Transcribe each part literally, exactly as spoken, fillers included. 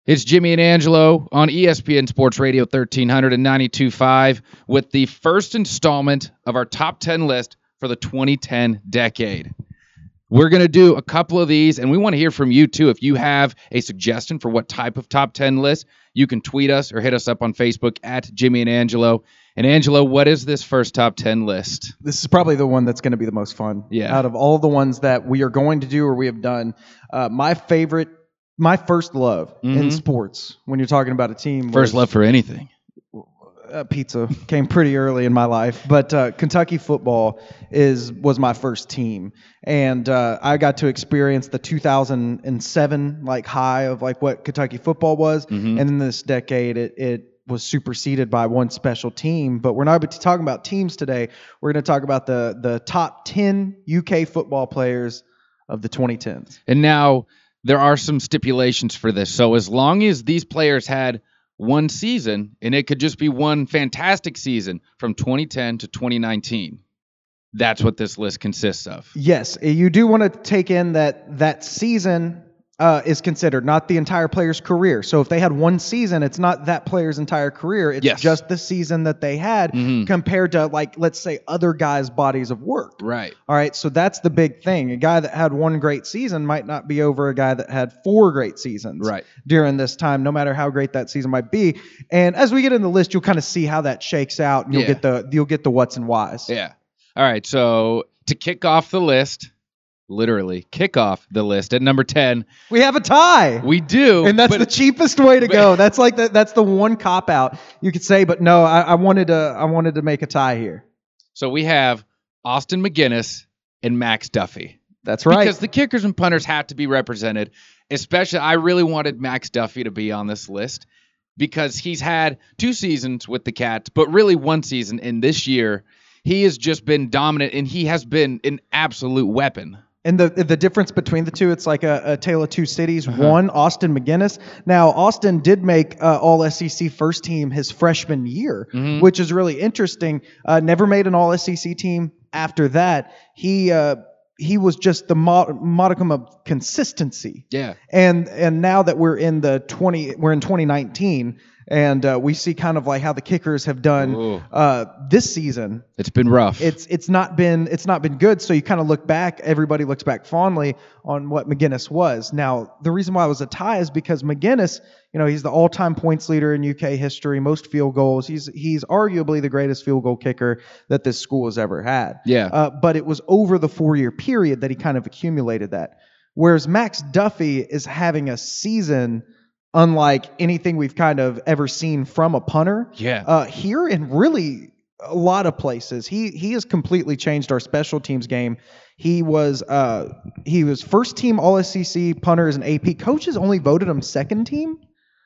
It's Jimmy and Angelo on E S P N Sports Radio thirteen ninety-two point five with the first installment of our top ten list for the twenty ten decade. We're going to do a couple of these, and we want to hear from you, too. If you have a suggestion for what type of top ten list, you can tweet us or hit us up on Facebook at Jimmy and Angelo. And, Angelo, what is this first top ten list? This is probably the one that's going to be the most fun. Yeah. Out of all the ones that we are going to do or we have done, uh, my favorite, my first love mm-hmm. in sports, when you're talking about a team. First was, love for anything. Uh, pizza came pretty early in my life, but uh, Kentucky football is was my first team, and uh, I got to experience the two thousand seven like high of like what Kentucky football was, mm-hmm. and in this decade it it was superseded by one special team. But we're not talking about teams today. We're going to talk about the the top ten U K football players of the twenty tens. And now there are some stipulations for this. So as long as these players had one season, and it could just be one fantastic season from twenty ten to twenty nineteen. That's what this list consists of. Yes, you do want to take in that that season uh, is considered, not the entire player's career. So if they had one season, it's not that player's entire career. It's yes. just the season that they had mm-hmm. compared to, like, let's say, other guys' bodies of work. Right. All right, so that's the big thing. A guy that had one great season might not be over a guy that had four great seasons right. during this time, no matter how great that season might be. And as we get in the list, you'll kind of see how that shakes out, and you'll yeah. get the you'll get the what's and whys. Yeah. All right, so to kick off the list, literally kick off the list at number ten. We have a tie. We do. And that's but, the cheapest way to go. That's like the, that's the one cop out you could say, but no, I, I wanted to I wanted to make a tie here. So we have Austin McGinnis and Max Duffy. That's right. Because the kickers and punters have to be represented. Especially, I really wanted Max Duffy to be on this list because he's had two seasons with the Cats, but really one season. And this year, he has just been dominant, and he has been an absolute weapon. And the the difference between the two, it's like a, a tale of two cities. Uh-huh. One, Austin McGinnis. Now, Austin did make uh, All S E C first team his freshman year, mm-hmm. which is really interesting. Uh, never made an All S E C team after that. He uh, he was just the mod- modicum of consistency. Yeah. And and now that we're in the twenty, we're in twenty nineteen. And uh, we see kind of like how the kickers have done uh, this season. It's been rough. It's it's not been it's not been good. So you kind of look back. Everybody looks back fondly on what McGinnis was. Now the reason why it was a tie is because McGinnis, you know, he's the all-time points leader in U K history, most field goals. He's he's arguably the greatest field goal kicker that this school has ever had. Yeah. Uh, but it was over the four-year period that he kind of accumulated that. Whereas Max Duffy is having a season unlike anything we've kind of ever seen from a punter. Yeah. Uh, here and really a lot of places. He he has completely changed our special teams game. He was uh he was first team All S E C punter as an A P. Coaches only voted him second team.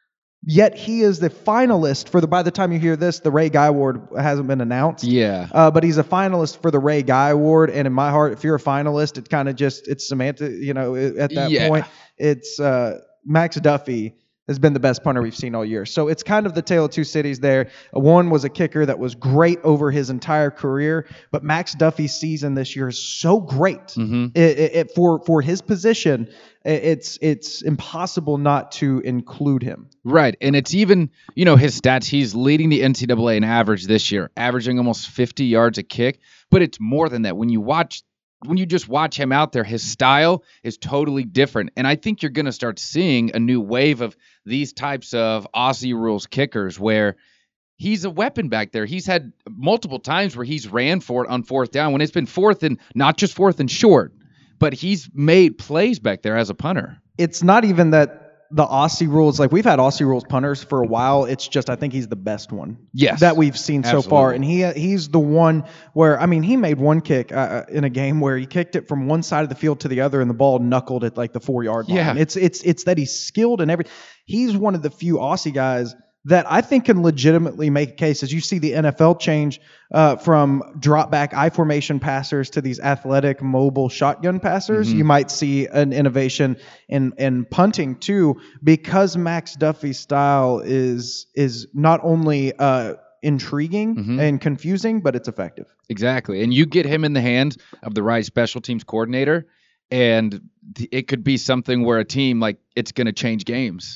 Yet he is the finalist for the, by the time you hear this, the Ray Guy Award hasn't been announced. Yeah. Uh, but he's a finalist for the Ray Guy Award. And in my heart, if you're a finalist, it kind of just, it's semantic, you know, at that yeah. point, it's uh, Max Duffy has been the best punter we've seen all year. So it's kind of the tale of two cities there. One was a kicker that was great over his entire career, but Max Duffy's season this year is so great. Mm-hmm. It, it, it, for for his position, it's it's impossible not to include him. Right, and it's even, you know, his stats, he's leading the N C double A in average this year, averaging almost fifty yards a kick, but it's more than that. When you watch When you just watch him out there, his style is totally different. And I think you're going to start seeing a new wave of these types of Aussie rules kickers where he's a weapon back there. He's had multiple times where he's ran for it on fourth down when it's been fourth and not just fourth and short, but he's made plays back there as a punter. It's not even that the Aussie rules, like we've had Aussie rules punters for a while. It's just I think he's the best one yes, that we've seen absolutely. so far. And he he's the one where, I mean, he made one kick uh, in a game where he kicked it from one side of the field to the other and the ball knuckled at like the four yard line. Yeah. It's, it's, it's that he's skilled and every, he's one of the few Aussie guys that I think can legitimately make a case. As you see the N F L change uh, from drop back I formation passers to these athletic mobile shotgun passers, mm-hmm. you might see an innovation in in punting too, because Max Duffy's style is is not only uh, intriguing mm-hmm. and confusing, but it's effective. Exactly, and you get him in the hands of the right special teams coordinator, and it could be something where a team like it's going to change games.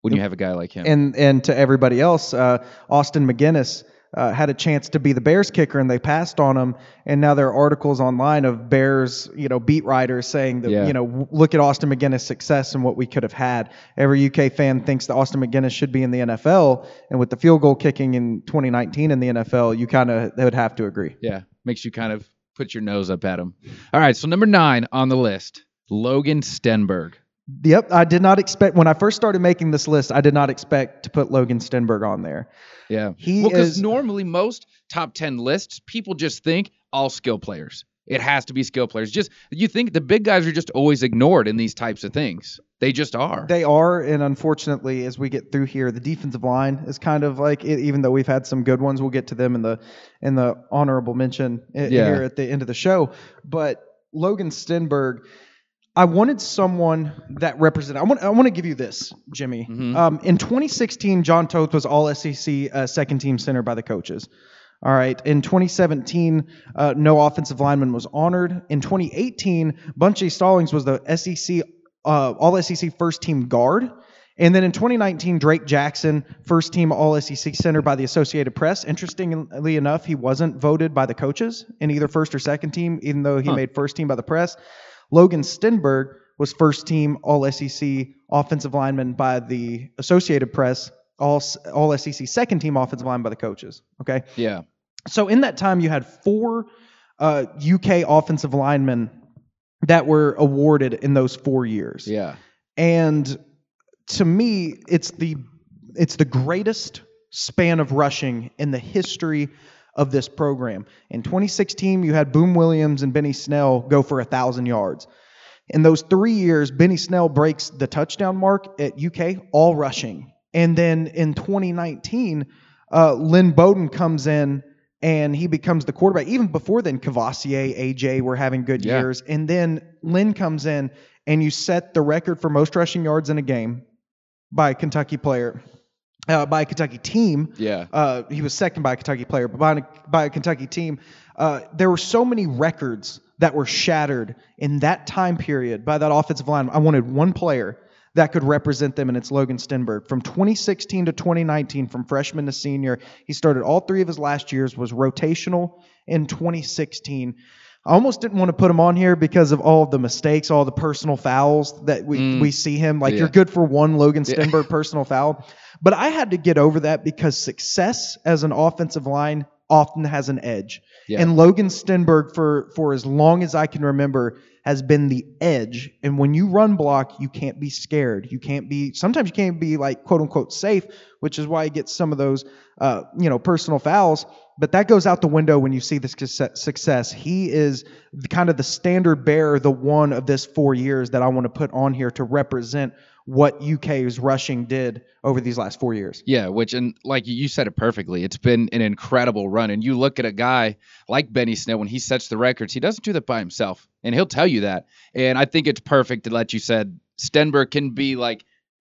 when you have a guy like him. And and to everybody else, uh, Austin McGinnis uh, had a chance to be the Bears kicker, and they passed on him. And now there are articles online of Bears, you know, beat writers saying that, Yeah. you know, look at Austin McGinnis' success and what we could have had. Every U K fan thinks that Austin McGinnis should be in the N F L, and with the field goal kicking in twenty nineteen in the N F L, you kind of would have to agree. Yeah, makes you kind of put your nose up at him. All right, so number nine on the list, Logan Stenberg. Yep, I did not expect when I first started making this list. I did not expect to put Logan Stenberg on there. Yeah, He well, because is- normally most top ten lists, people just think all skill players. It has to be skill players. Just you think the big guys are just always ignored in these types of things. They just are. They are, and unfortunately, as we get through here, the defensive line is kind of like, even though we've had some good ones, we'll get to them in the in the honorable mention i- Yeah. here at the end of the show. But Logan Stenberg, I wanted someone that represented. I want. I want to give you this, Jimmy. Mhm. Um, in twenty sixteen, John Toth was All S E C uh, second team center by the coaches. All right. In twenty seventeen, uh, no offensive lineman was honored. In twenty eighteen, Bunchy Stallings was the S E C uh, All S E C first team guard. And then in twenty nineteen, Drake Jackson, first team All S E C center by the Associated Press. Interestingly enough, he wasn't voted by the coaches in either first or second team, even though he Huh. made first team by the press. Logan Stenberg was first team All S E C offensive lineman by the Associated Press, all, all S E C second team offensive lineman by the coaches. Okay. Yeah. So in that time, you had four uh, U K offensive linemen that were awarded in those four years. Yeah. And to me, it's the it's the greatest span of rushing in the history of this program. In twenty sixteen, you had Boom Williams and Benny Snell go for a thousand yards. In those three years, Benny Snell breaks the touchdown mark at U K, all rushing. And then in twenty nineteen, uh, Lynn Bowden comes in and he becomes the quarterback. Even before then, Cavassier, A J were having good Yeah. years. And then Lynn comes in and you set the record for most rushing yards in a game by a Kentucky player, uh, by a Kentucky team. Yeah. Uh, he was second by a Kentucky player, but by a, by a Kentucky team. Uh, there were so many records that were shattered in that time period by that offensive line. I wanted one player that could represent them, and it's Logan Stenberg. From twenty sixteen to twenty nineteen, from freshman to senior, he started all three of his last years, was rotational in twenty sixteen. I almost didn't want to put him on here because of all of the mistakes, all the personal fouls that we, Mm. we see him. Like, Yeah. you're good for one Logan Yeah. Stenberg personal foul. But I had to get over that because success as an offensive line often has an edge. Yeah. And Logan Stenberg, for, for as long as I can remember, has been the edge. And when you run block, you can't be scared. You can't be, sometimes you can't be like quote unquote safe, which is why he gets some of those, uh, you know, personal fouls. But that goes out the window when you see this success. He is the, kind of the standard bearer, the one of this four years that I want to put on here to represent what U K's rushing did over these last four years. Yeah, which, and like you said it perfectly, it's been an incredible run. And you look at a guy like Benny Snell, when he sets the records, he doesn't do that by himself. And he'll tell you that. And I think it's perfect to let you said Stenberg can be like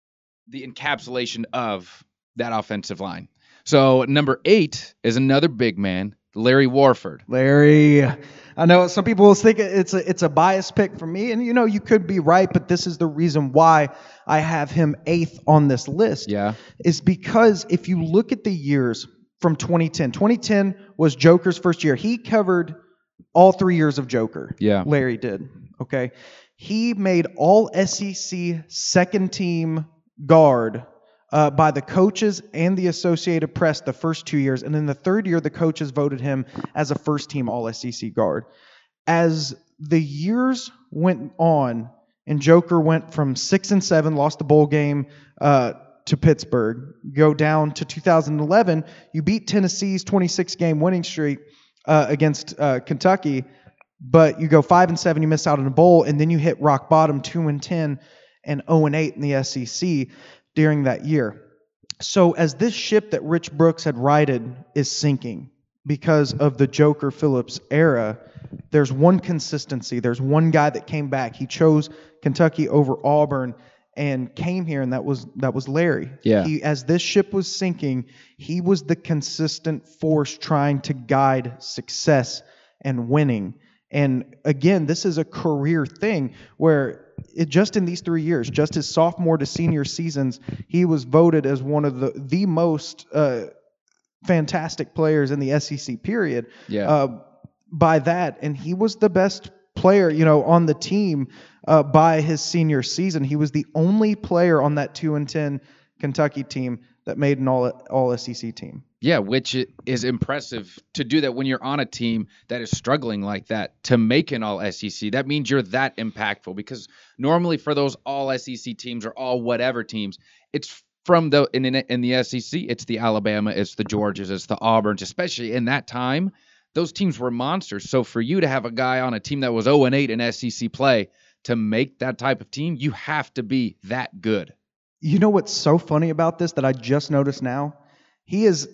the encapsulation of that offensive line. So number eight is another big man, Larry Warford. Larry, I know some people will think it's a it's a biased pick for me, and you know you could be right, but this is the reason why I have him eighth on this list. Yeah. Is because if you look at the years from twenty ten, twenty ten was Joker's first year. He covered all three years of Joker. Yeah. Larry did. Okay. He made all S E C second team guard uh, by the coaches and the Associated Press the first two years. And then the third year, the coaches voted him as a first team all S E C guard. As the years went on and Joker went from six and seven, lost the bowl game uh, to Pittsburgh, go down to two thousand eleven, you beat Tennessee's twenty-six game winning streak uh, against uh, Kentucky, but you go five and seven, you miss out on a bowl, and then you hit rock bottom, two and ten, and zero and eight in the S E C during that year. So as this ship that Rich Brooks had righted is sinking because of the Joker Phillips era, there's one consistency. There's one guy that came back. He chose Kentucky over Auburn and came here, and that was that was Larry. Yeah. He, as this ship was sinking, he was the consistent force trying to guide success and winning. And again, this is a career thing where it, just in these three years, just his sophomore to senior seasons, he was voted as one of the the most uh, fantastic players in the S E C period. Yeah. Uh, by that, and he was the best player, you know, on the team uh, by his senior season. He was the only player on that two and ten Kentucky team that made an all all S E C team. Yeah, which is impressive to do that when you're on a team that is struggling like that, to make an all S E C. That means you're that impactful, because normally for those all S E C teams or all whatever teams, it's from the in, in the S E C, it's the Alabama, it's the Georgias, it's the Auburns, especially in that time. Those teams were monsters. So for you to have a guy on a team that was oh and eight in S E C play to make that type of team, you have to be that good. You know what's so funny about this that I just noticed now? He is,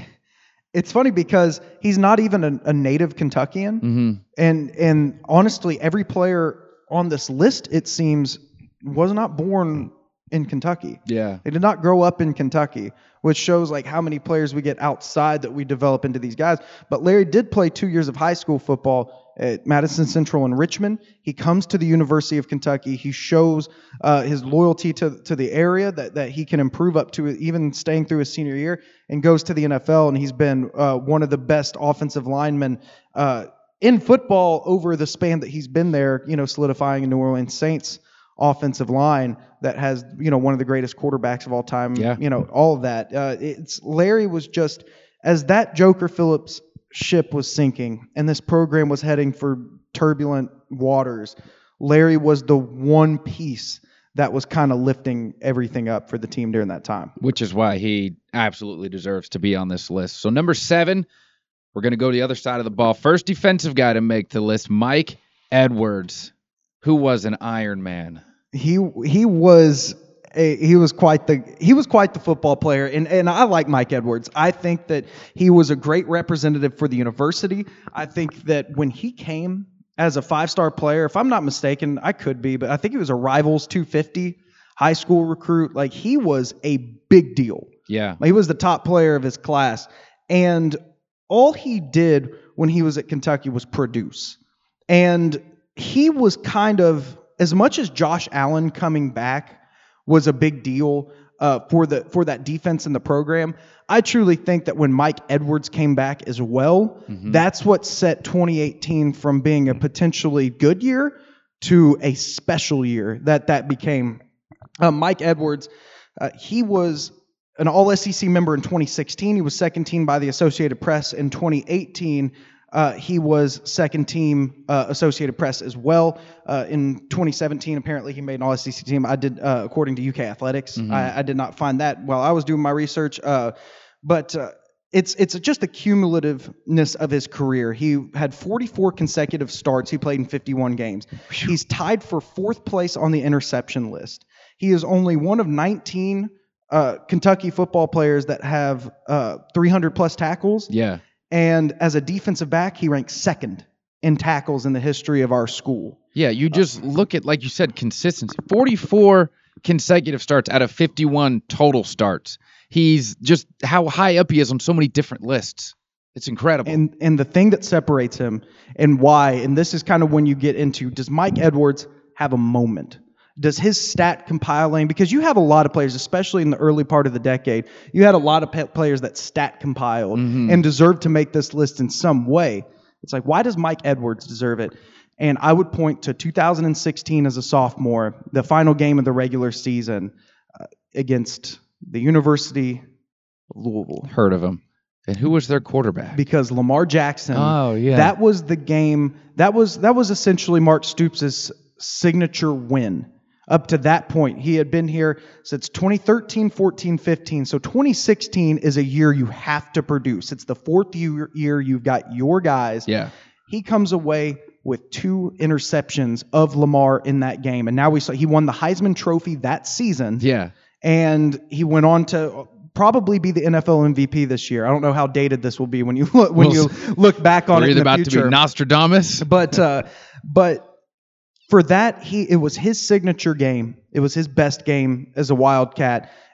it's funny because he's not even a, a native Kentuckian. Mm-hmm. And, and honestly, every player on this list, it seems, was not born in Kentucky. Yeah. They did not grow up in Kentucky, which shows like how many players we get outside that we develop into these guys. But Larry did play two years of high school football at Madison Central in Richmond. He comes to the University of Kentucky. He shows uh, his loyalty to, to the area, that, that he can improve up to even staying through his senior year, and goes to the N F L. And he's been uh, one of the best offensive linemen uh, in football over the span that he's been there, you know, solidifying a New Orleans Saints offensive line that has, you know, one of the greatest quarterbacks of all time. Yeah. You know, all of that. Uh, it's Larry was just, as that Joker Phillips ship was sinking and this program was heading for turbulent waters, Larry was the one piece that was kind of lifting everything up for the team during that time. Which is why he absolutely deserves to be on this list. So number seven, we're going to go to the other side of the ball. First defensive guy to make the list, Mike Edwards, who was an Iron Man. He he was a, he was quite the he was quite the football player, and and I like Mike Edwards. I think that he was a great representative for the university. I think that when he came as a five-star player, if I'm not mistaken, I could be, but I think he was a Rivals two fifty high school recruit. Like, he was a big deal. Yeah. He was the top player of his class, and all he did when he was at Kentucky was produce. And he was kind of, as much as Josh Allen coming back was a big deal uh, for the for that defense in the program, I truly think that when Mike Edwards came back as well, mm-hmm. that's what set twenty eighteen from being a potentially good year to a special year that that became. Uh, Mike Edwards, uh, he was an all S E C member in twenty sixteen. He was second team by the Associated Press in twenty eighteen. Uh, he was second team uh, Associated Press as well. Uh, in twenty seventeen, apparently he made an all S E C team. I did, uh, according to U K Athletics. Mm-hmm. I, I did not find that while I was doing my research. Uh, but uh, it's it's just the cumulativeness of his career. He had forty-four consecutive starts. He played in fifty-one games. He's tied for fourth place on the interception list. He is only one of nineteen uh, Kentucky football players that have uh, three hundred plus tackles. Yeah. And as a defensive back, he ranks second in tackles in the history of our school. Yeah, you just uh, look at, like you said, consistency. forty-four consecutive starts out of fifty-one total starts. He's just how high up he is on so many different lists. It's incredible. And and the thing that separates him and why, and this is kind of when you get into, does Mike Edwards have a moment? Does his stat compiling, because you have a lot of players, especially in the early part of the decade, you had a lot of pe- players that stat compiled mm-hmm. and deserved to make this list in some way. It's like, why does Mike Edwards deserve it? And I would point to two thousand sixteen as a sophomore, the final game of the regular season uh, against the University of Louisville. Heard of him. And who was their quarterback? Because Lamar Jackson. Oh, yeah. That was the game. That was that was essentially Mark Stoops' signature win. Up to that point, he had been here since twenty thirteen, fourteen, fifteen. So twenty sixteen is a year you have to produce. It's the fourth year, year you've got your guys. Yeah. He comes away with two interceptions of Lamar in that game. And now we saw he won the Heisman Trophy that season. Yeah. And he went on to probably be the N F L M V P this year. I don't know how dated this will be when you look, when we'll, you look back on it in the about future. To be Nostradamus. But uh, but for that, he it was his signature game. It was his best game as a Wildcat.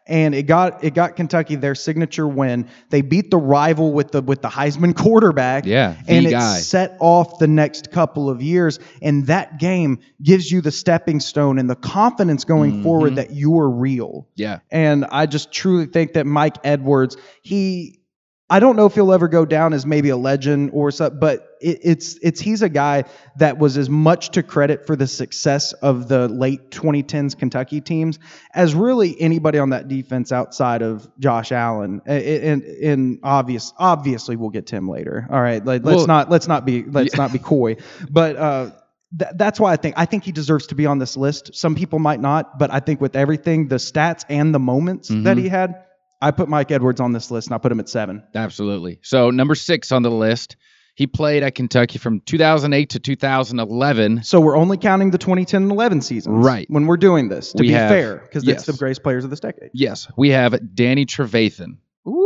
and it got it got Kentucky their signature win. They beat the rival with the with the Heisman quarterback, Yeah, the and guy. it set off the next couple of years. And that game gives you the stepping stone and the confidence going Mhm. forward that you are real. Yeah. And I just truly think that Mike Edwards, he, I don't know if he'll ever go down as maybe a legend or something, but it, it's it's he's a guy that was as much to credit for the success of the late twenty tens Kentucky teams as really anybody on that defense outside of Josh Allen. And, and obvious, obviously, we'll get to him later. All right, like, let's Well, not let's not be let's yeah. not be coy, but. Uh, Th- that's why I think I think he deserves to be on this list. Some people might not, but I think with everything, the stats and the moments Mhm. that he had, I put Mike Edwards on this list, and I put him at seven. Absolutely. So number six on the list, he played at Kentucky from two thousand eight to two thousand eleven. So we're only counting the twenty ten and eleven seasons, Right. When we're doing this, to We be have- fair, because yes. it's the greatest players of this decade. Yes, we have Danny Trevathan.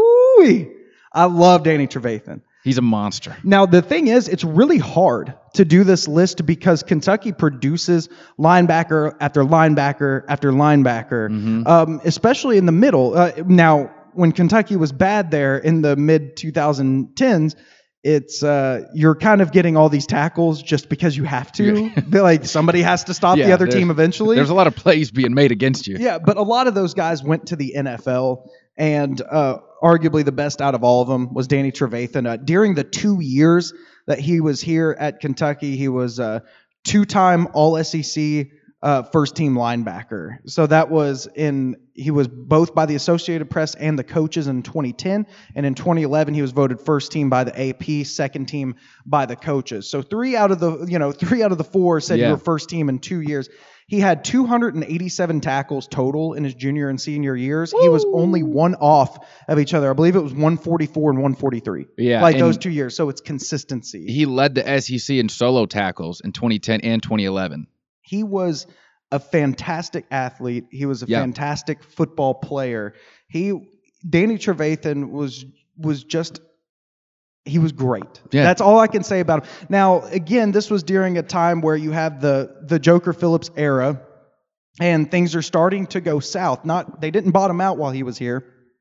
Ooh, I love Danny Trevathan. He's a monster. Now, the thing is, it's really hard to do this list because Kentucky produces linebacker after linebacker after linebacker, Mhm. um, especially in the middle. Uh, now, when Kentucky was bad there in the mid twenty tens, it's uh, you're kind of getting all these tackles just because you have to. They're like somebody has to stop Yeah, the other there's- team eventually. There's a lot of plays being made against you. Yeah, but a lot of those guys went to the N F L, and uh, arguably the best out of all of them was Danny Trevathan. Uh, during the two years that he was here at Kentucky, he was a two-time All S E C uh, first-team linebacker. So that was in he was both by the Associated Press and the coaches in twenty ten, and in twenty eleven he was voted first team by the A P, second team by the coaches. So three out of the you know three out of the four said Yeah. you were first team in two years. He had two hundred eighty-seven tackles total in his junior and senior years. He was only one off of each other. I believe it was one forty-four and one forty-three. Yeah, like and those two years. So it's consistency. He led the S E C in solo tackles in twenty ten and twenty eleven. He was a fantastic athlete. He was a Yeah. fantastic football player. He Danny Trevathan was was just he was great. Yeah. That's all I can say about him. Now, again, this was during a time where you have the the Joker Phillips era, and things are starting to go south. Not they didn't bottom out while he was here,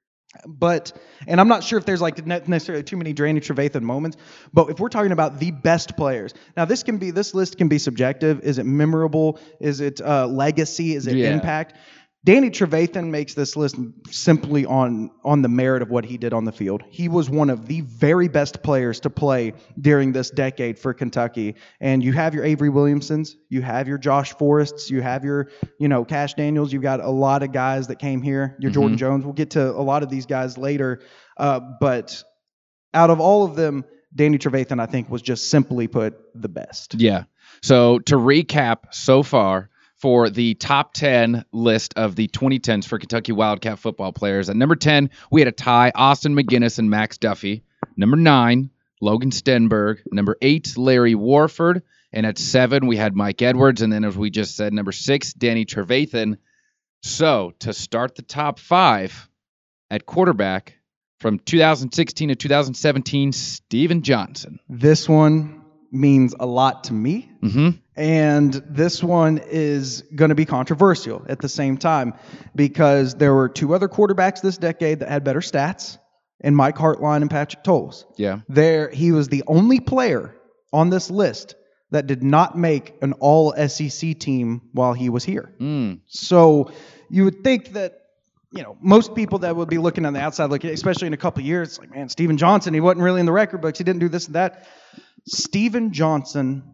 but and I'm not sure if there's like ne- necessarily too many Danny Trevathan moments. But if we're talking about the best players, now this can be this list can be subjective. Is it memorable? Is it uh, legacy? Is it Yeah. impact? Danny Trevathan makes this list simply on on the merit of what he did on the field. He was one of the very best players to play during this decade for Kentucky. And you have your Avery Williamsons, you have your Josh Forrests, you have your, you know, Cash Daniels. You've got a lot of guys that came here. Your Jordan Mhm. Jones. We'll get to a lot of these guys later. Uh, but out of all of them, Danny Trevathan, I think, was just simply put the best. Yeah. So to recap so far, for the top ten list of the twenty tens for Kentucky Wildcat football players. At number ten, we had a tie, Austin McGinnis and Max Duffy. Number nine, Logan Stenberg. Number eight, Larry Warford. And at seven, we had Mike Edwards. And then, as we just said, number six, Danny Trevathan. So to start the top five at quarterback from two thousand sixteen to two thousand seventeen, Steven Johnson. This one means a lot to me. Mm-hmm. And this one is going to be controversial at the same time because there were two other quarterbacks this decade that had better stats, and Mike Hartline and Patrick Tolles. Yeah. There, he was the only player on this list that did not make an all S E C team while he was here. Mm. So you would think that, you know, most people that would be looking on the outside, looking, especially in a couple of years, it's like, man, Steven Johnson, he wasn't really in the record books. He didn't do this and that. Steven Johnson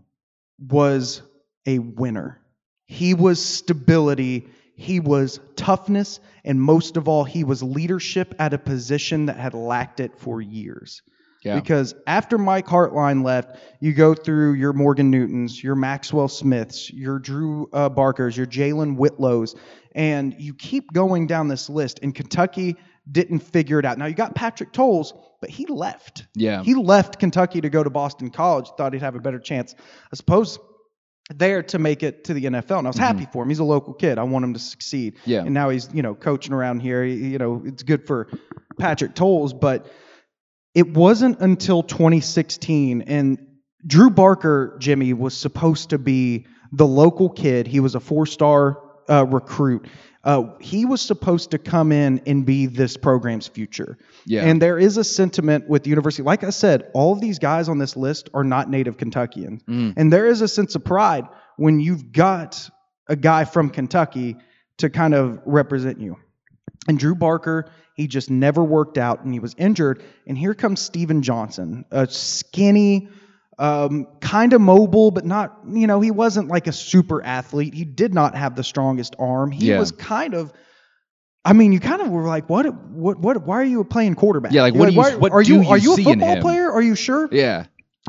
was a winner. He was stability. He was toughness. And most of all, he was leadership at a position that had lacked it for years. Yeah. Because after Mike Hartline left, you go through your Morgan Newtons, your Maxwell Smiths, your Drew uh, Barkers, your Jalen Whitlows, and you keep going down this list. And Kentucky didn't figure it out. Now, you got Patrick Tolles, but he left. Yeah. He left Kentucky to go to Boston College, thought he'd have a better chance, I suppose, there to make it to the N F L. And I was happy for him. He's a local kid. I want him to succeed. Yeah. And now he's, you know, coaching around here. He- You know, it's good for Patrick Tolles, but it wasn't until twenty sixteen, and Drew Barker, Jimmy, was supposed to be the local kid. He was a four-star uh, recruit. Uh, he was supposed to come in and be this program's future. Yeah. And there is a sentiment with the university. Like I said, all of these guys on this list are not native Kentuckians. Mm. And there is a sense of pride when you've got a guy from Kentucky to kind of represent you. And Drew Barker, he just never worked out, and he was injured. And here comes Steven Johnson, a skinny, um, kind of mobile, but not, you know, he wasn't like a super athlete. He did not have the strongest arm. He Yeah. was kind of, I mean, you kind of were like, what, what, what, why are you playing quarterback? Yeah, like, You're what do you- why- what are do you, you are you a see in football him? player? Are you sure? Yeah.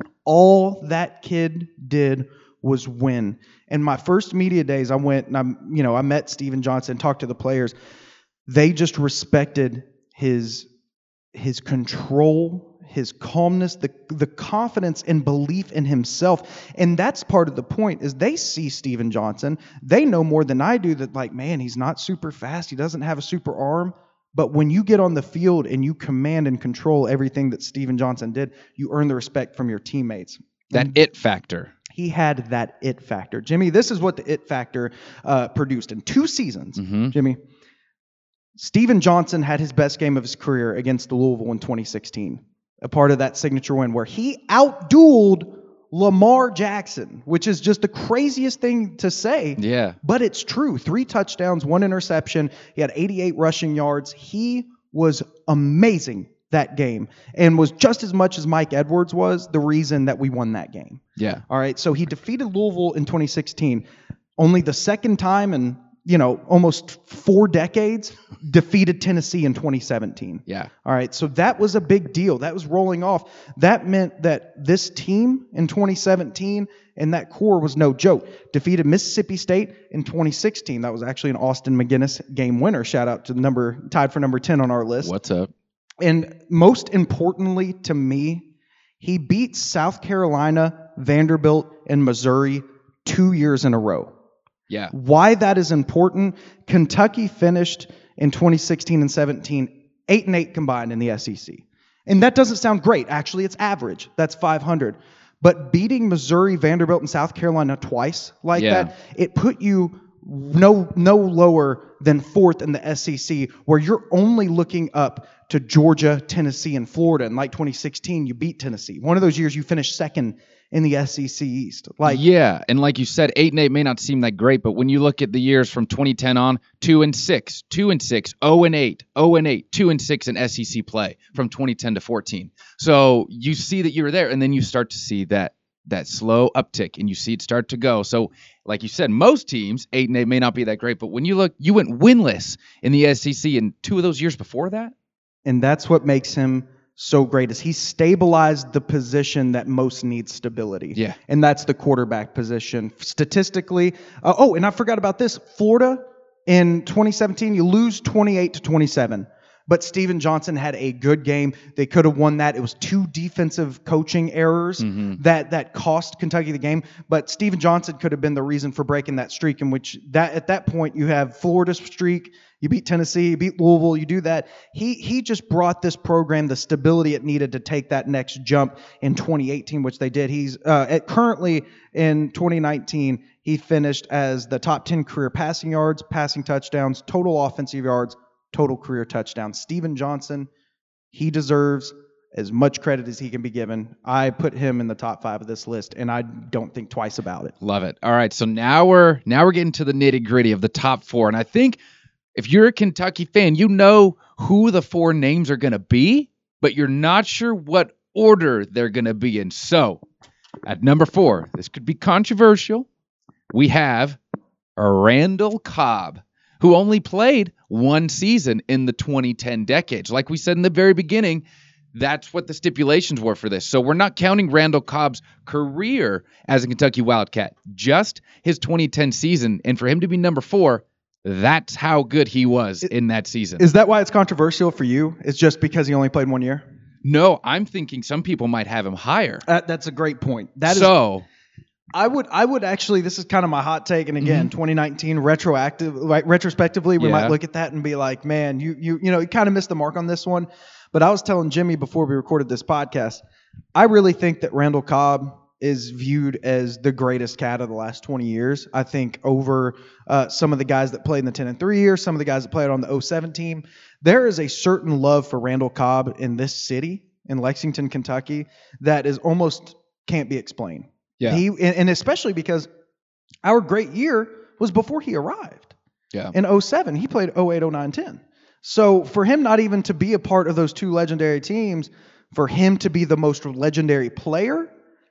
All that kid did was win. And my first media days, I went and I'm, you know, I met Steven Johnson, talked to the players. They just respected his his control, his calmness, the the confidence and belief in himself. And that's part of the point is they see Steven Johnson. They know more than I do that, like, man, he's not super fast. He doesn't have a super arm. But when you get on the field and you command and control everything that Steven Johnson did, you earn the respect from your teammates. That And it factor. he had that it factor. Jimmy, this is what the it factor uh, produced in two seasons. Mhm. Jimmy, Steven Johnson had his best game of his career against Louisville in twenty sixteen, a part of that signature win where he outdueled Lamar Jackson, which is just the craziest thing to say. Yeah. But it's true. Three touchdowns, one interception. He had eighty-eight rushing yards. He was amazing that game and was just as much as Mike Edwards was the reason that we won that game. Yeah. All right. So he defeated Louisville in twenty sixteen. Only the second time in, you know, almost four decades, defeated Tennessee in twenty seventeen. Yeah. All right. So that was a big deal. That was rolling off. That meant that this team in twenty seventeen and that core was no joke. Defeated Mississippi State in twenty sixteen. That was actually an Austin McGinnis game winner. Shout out to the number, tied for number ten on our list. What's up? And most importantly to me, he beat South Carolina, Vanderbilt, and Missouri two years in a row. Yeah. Why that is important, Kentucky finished in twenty sixteen and seventeen, eight and eight combined in the S E C. And that doesn't sound great. Actually, it's average. That's five hundred. But beating Missouri, Vanderbilt, and South Carolina twice like Yeah. that, it put you no no lower than fourth in the S E C, where you're only looking up to Georgia, Tennessee, and Florida. And like twenty sixteen, you beat Tennessee. One of those years you finished second in the S E C East. Like, yeah, and like you said, eight and eight may not seem that great, but when you look at the years from twenty ten on, two and six, two and six, zero and eight, zero and eight, two and six in S E C play from twenty ten to fourteen. So you see that you were there, and then you start to see that that slow uptick, and you see it start to go. So, like you said, most teams eight and eight may not be that great, but when you look, you went winless in the S E C in two of those years before that. and that's what makes him so great is he stabilized the position that most needs stability. Yeah. And that's the quarterback position. Statistically, uh, oh, and I forgot about this. Florida in twenty seventeen, you lose twenty-eight to twenty-seven. But Steven Johnson had a good game. They could have won that. It was two defensive coaching errors Mhm. that that cost Kentucky the game. But Steven Johnson could have been the reason for breaking that streak, in which that at that point you have Florida's streak. You beat Tennessee, you beat Louisville, you do that. He he just brought this program the stability it needed to take that next jump in twenty eighteen, which they did. He's uh, at currently in twenty nineteen, he finished as the top ten career passing yards, passing touchdowns, total offensive yards, total career touchdowns. Steven Johnson, he deserves as much credit as he can be given. I put him in the top five of this list, and I don't think twice about it. Love it. All right, so now we're now we're getting to the nitty gritty of the top four, and I think if you're a Kentucky fan, you know who the four names are going to be, but you're not sure what order they're going to be in. So, at number four, this could be controversial. We have Randall Cobb, who only played one season in the twenty ten decades. Like we said in the very beginning, that's what the stipulations were for this. So we're not counting Randall Cobb's career as a Kentucky Wildcat, just his twenty ten season. And for him to be number four, that's how good he was in that season. Is that why it's controversial for you? It's just because he only played one year? No, I'm thinking some people might have him higher. That, that's a great point. That is, so, I would, I would actually. This is kind of my hot take, and again, twenty nineteen retroactive, like retrospectively, we Yeah. might look at that and be like, man, you, you, you know, you kind of missed the mark on this one. But I was telling Jimmy before we recorded this podcast, I really think that Randall Cobb is viewed as the greatest cat of the last twenty years. I think over uh, some of the guys that played in the ten and three years, some of the guys that played on the oh seven team, there is a certain love for Randall Cobb in this city, in Lexington, Kentucky, that is almost can't be explained. Yeah. He, and, and especially because our great year was before he arrived. Yeah. In oh seven, he played oh eight, oh nine, ten. So for him not even to be a part of those two legendary teams, for him to be the most legendary player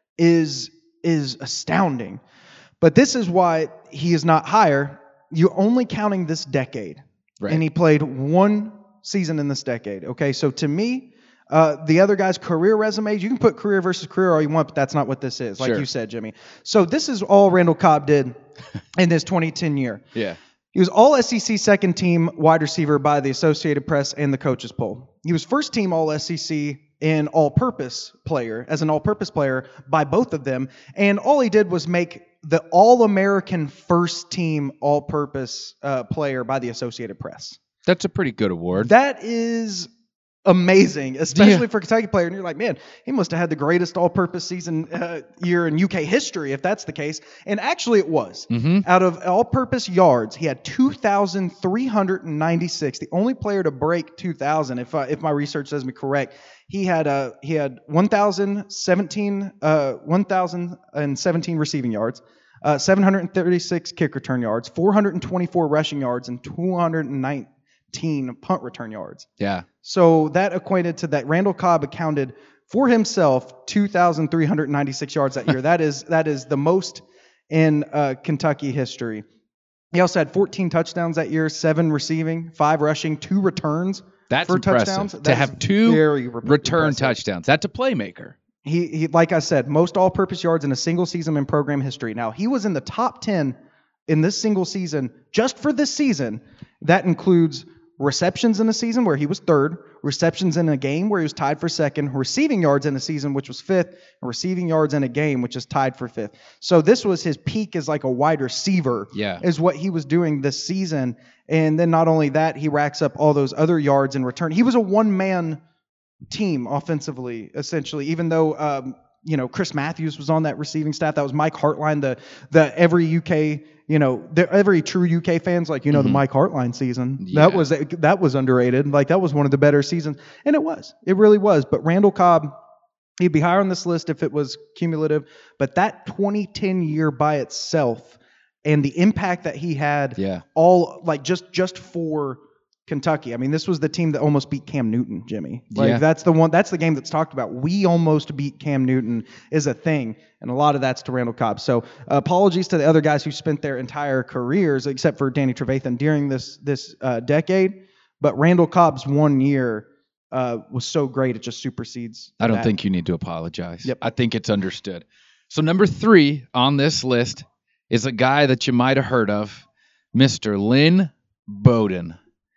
is is astounding. But this is why he is not higher. You're only counting this decade. Right. And he played one season in this decade. Okay, so to me, uh, the other guys' career resumes, you can put career versus career all you want, but that's not what this is, like Sure. you said, Jimmy. So this is all Randall Cobb did in this twenty ten year. Yeah. He was all S E C second team wide receiver by the Associated Press and the coaches poll. He was first team all S E C in all-purpose player, as an all-purpose player by both of them. And all he did was make the All-American first team all-purpose uh, player by the Associated Press. That's a pretty good award. That is amazing, especially Yeah. for a Kentucky player. And you're like, man, he must have had the greatest all-purpose season uh, year in U K history, if that's the case. And actually it was. Mm-hmm. Out of all-purpose yards, he had two thousand three hundred ninety-six. The only player to break two thousand, if uh, if my research says me correct. He had uh, he had one thousand seventeen uh, one thousand seventeen receiving yards, uh, seven hundred thirty-six kick return yards, four hundred twenty-four rushing yards, and two hundred nineteen punt return yards. Yeah. So that equated to that Randall Cobb accounted for himself two thousand three hundred ninety-six yards that year. That is that is the most in uh, Kentucky history. He also had fourteen touchdowns that year, seven receiving, five rushing, two returns. That's for impressive. touchdowns. To That have is two very re- return impressive. touchdowns. That's a playmaker. He, he, like I said, most all-purpose yards in a single season in program history. Now, he was in the top ten in this single season, just for this season. That includes receptions in a season where he was third, receptions in a game where he was tied for second, receiving yards in a season which was fifth, and receiving yards in a game which is tied for fifth. So this was his peak as like a wide receiver. Yeah. Is what he was doing this season. And then not only that, he racks up all those other yards in return. He was a one-man team offensively, essentially, even though um, you know, Chris Matthews was on that receiving staff. That was Mike Hartline, the the every U K, you know, the, every true U K fans like, you know, Mm-hmm. the Mike Hartline season. Yeah. That was that was underrated. Like that was one of the better seasons. And it was. It really was. But Randall Cobb, he'd be higher on this list if it was cumulative, but that twenty ten year by itself and the impact that he had Yeah. all like just just for Kentucky. I mean, this was the team that almost beat Cam Newton, Jimmy. Like Yeah. that's the one. That's the game that's talked about. We almost beat Cam Newton is a thing, and a lot of that's to Randall Cobb. So uh, apologies to the other guys who spent their entire careers, except for Danny Trevathan, during this this uh, decade. But Randall Cobb's one year uh, was so great, it just supersedes. I don't that. think you need to apologize. Yep. I think it's understood. So number three on this list is a guy that you might have heard of, Mister Lynn Bowden.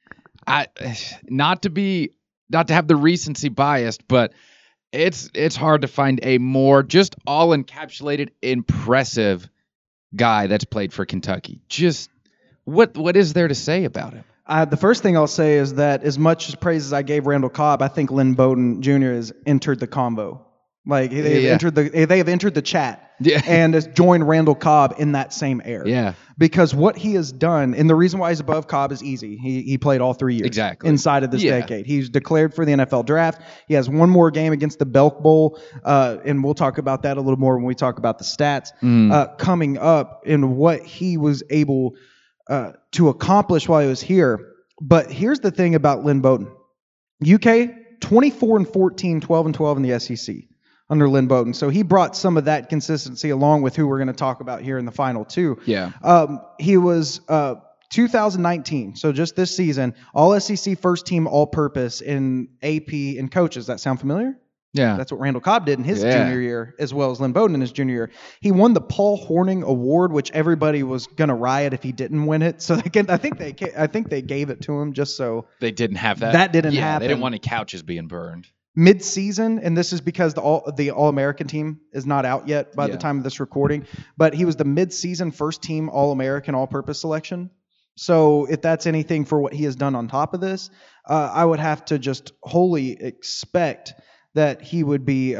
I not to be not to have the recency biased, but it's it's hard to find a more just all encapsulated impressive guy that's played for Kentucky. Just what what is there to say about him? Uh, the first thing I'll say is that as much praise as I gave Randall Cobb, I think Lynn Bowden Junior has entered the combo. Like they've Yeah. entered the they have entered the chat Yeah. and has joined Randall Cobb in that same air. Yeah. Because what he has done, and the reason why he's above Cobb is easy. He he played all three years Exactly. inside of this Yeah. decade. He's declared for the N F L draft. He has one more game against the Belk Bowl, uh, and we'll talk about that a little more when we talk about the stats Mm. uh, coming up and what he was able uh, to accomplish while he was here. But here's the thing about Lynn Bowden. U K, twenty-four and fourteen, twelve and twelve in the S E C under Lynn Bowden. So he brought some of that consistency along with who we're going to talk about here in the final two. Yeah. Um, he was uh, two thousand nineteen, so just this season, all S E C first team all purpose in A P and coaches. That sound familiar? Yeah. That's what Randall Cobb did in his Yeah. junior year, as well as Lynn Bowden in his junior year. He won the Paul Hornung Award, which everybody was gonna riot if he didn't win it. So they can, I think they, I think they gave it to him just so They didn't have that. That didn't yeah, happen. They didn't want any couches being burned. mid-season, and this is because the all the All-American team is not out yet by Yeah. the time of this recording. But he was the mid-season first team All-American All-Purpose selection. So if that's anything for what he has done on top of this, uh, I would have to just wholly expect that he would be um,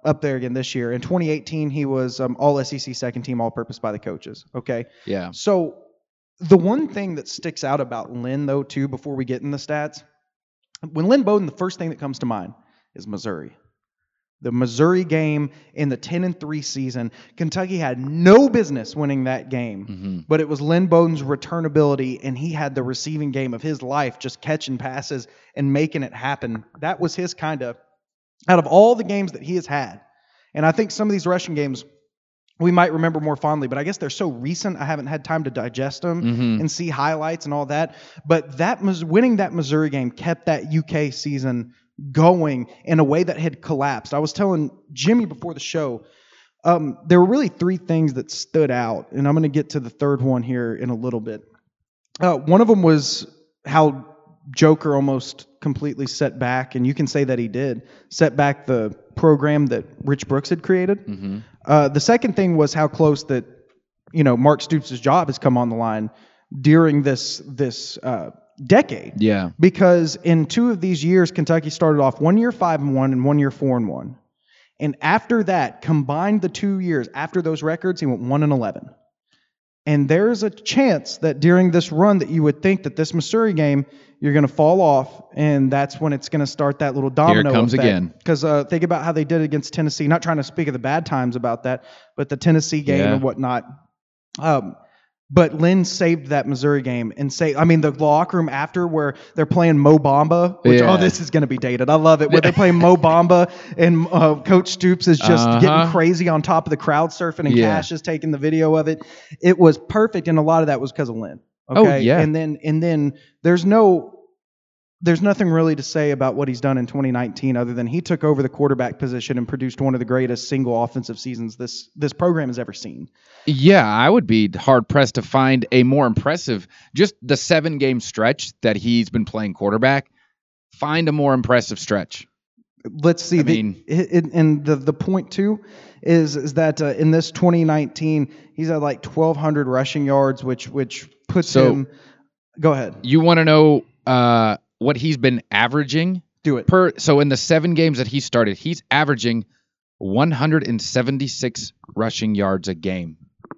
up there again this year. In twenty eighteen, he was um, all S E C second team all purpose by the coaches. Okay. Yeah. So the one thing that sticks out about Lynn, though, too, before we get in the stats, when Lynn Bowden, the first thing that comes to mind is Missouri. The Missouri game in the ten and three season, Kentucky had no business winning that game, mm-hmm. but it was Lynn Bowden's returnability, and he had the receiving game of his life, just catching passes and making it happen. That was his kind of, out of all the games that he has had, and I think some of these rushing games we might remember more fondly, but I guess they're so recent, I haven't had time to digest them mm-hmm. and see highlights and all that. But that winning that Missouri game kept that U K season going in a way that had collapsed. I was telling Jimmy before the show, um, there were really three things that stood out, and I'm going to get to the third one here in a little bit. Uh, one of them was how Joker almost completely set back, and you can say that he did, set back the program that Rich Brooks had created. Mm-hmm. Uh, the second thing was how close that, you know, Mark Stoops' job has come on the line during this this uh, decade. Yeah. Because in two of these years, Kentucky started off one year five and one and one year four and one. And after that, combined the two years after those records, he went one and eleven. And there's a chance that during this run that you would think that this Missouri game, you're going to fall off, and that's when it's going to start that little domino Here it comes effect. again. Because uh, think about how they did against Tennessee. Not trying to speak of the bad times about that, but the Tennessee game Yeah. and whatnot. Um, but Lynn saved that Missouri game and say, I mean, the locker room after where they're playing Mo Bamba, which, Yeah. oh, this is going to be dated. I love it. Where they play Mo Bamba and uh, Coach Stoops is just Uh-huh. getting crazy on top of the crowd surfing, and Yeah. Cash is taking the video of it. It was perfect, and a lot of that was because of Lynn. Oh, Okay? yeah. And then and then there's no there's nothing really to say about what he's done in twenty nineteen other than he took over the quarterback position and produced one of the greatest single offensive seasons this this program has ever seen. Yeah, I would be hard pressed to find a more impressive, just the seven game stretch that he's been playing quarterback. Find a more impressive stretch. Let's see. I the, mean- it, it- and the the point too is is that uh, in this twenty nineteen he's at like twelve hundred rushing yards, which which puts So- him. Go ahead, You want to know uh, what he's been averaging do it. per? So in the seven games that he started, he's averaging one hundred seventy-six rushing yards a game